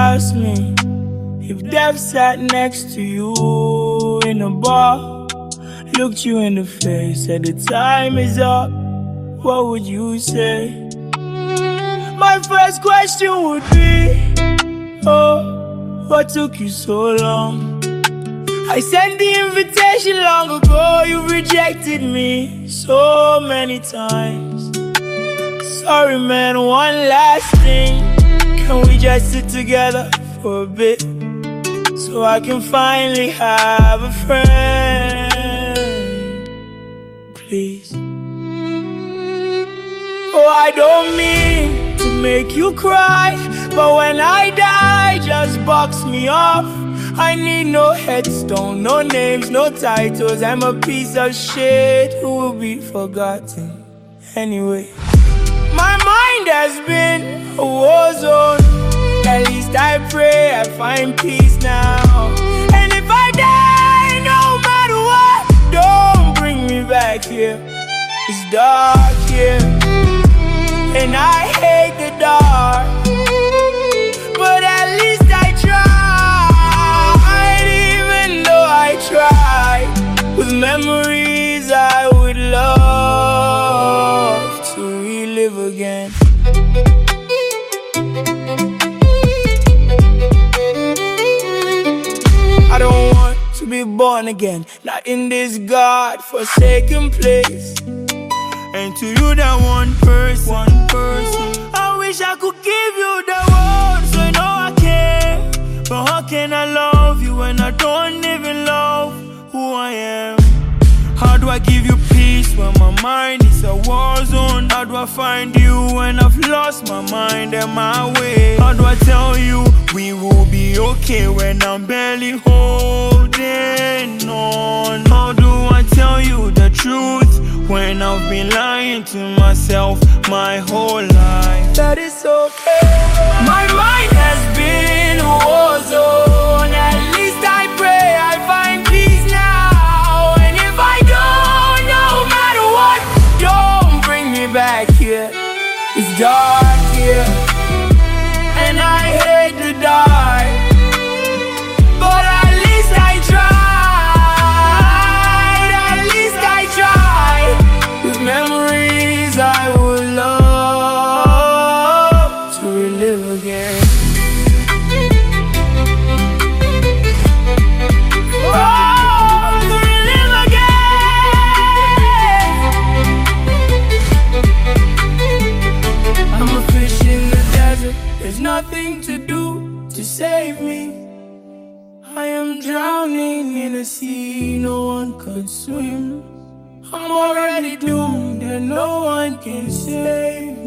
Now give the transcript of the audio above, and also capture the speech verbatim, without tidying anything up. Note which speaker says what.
Speaker 1: ask me if death sat next to you in a bar, looked you in the face, said the time is up, what would you say? My first question would be, oh, what took you so long? I sent the invitation long ago, you rejected me so many times. Sorry man, one last thing, can we just sit together for a bit, so I can finally have a friend, please? Oh, I don't mean to make you cry, but when I die, just box me off. I need no headstone, no names, no titles. I'm a piece of shit who will be forgotten anyway. My mind has been a war zone. At least I pray I find peace now. And if I die, no matter what, don't bring me back here. It's dark here, and I hate the dark, but at least I tried. Even though I tried, with memories I would love to relive again. I don't want to be born again, not in this God-forsaken place. And to you, that one person, one person, I wish I could give you the world, so you know I care. But how can I love you when I don't even love who I am? How do I give you peace when my mind is a war zone? How do I find you when I've lost my mind and my way? How do I tell you we will be okay when I'm barely holding on? How do I tell you the truth when I've been lying to myself my whole life? That is okay. My mind has been a war zone. At least I pray I find peace now. And if I don't, no matter what, don't bring me back here. It's dark here, and I hate to die, but at least I tried. At least I tried. With memories I would love to relive again. Oh, to relive again. I'm a fish in the desert, there's nothing to do to save me. I am drowning in a sea no one could swim. I'm already doomed and no one can save me.